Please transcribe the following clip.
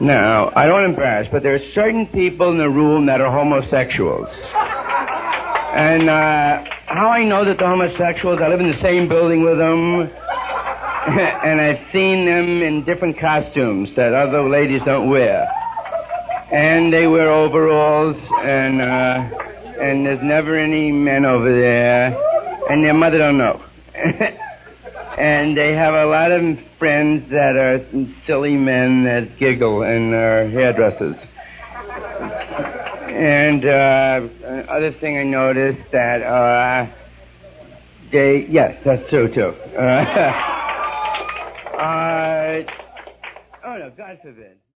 Now, I don't embarrass, but there are certain people in the room that are homosexuals. And how I know that they're homosexuals, I live in the same building with them, and I've seen them in different costumes that other ladies don't wear. And they wear overalls, and there's never any men over there, and their mother don't know. And they have a lot of friends that are silly men that giggle and are hairdressers. And other thing I noticed that yes, that's true too. Oh no, God forbid.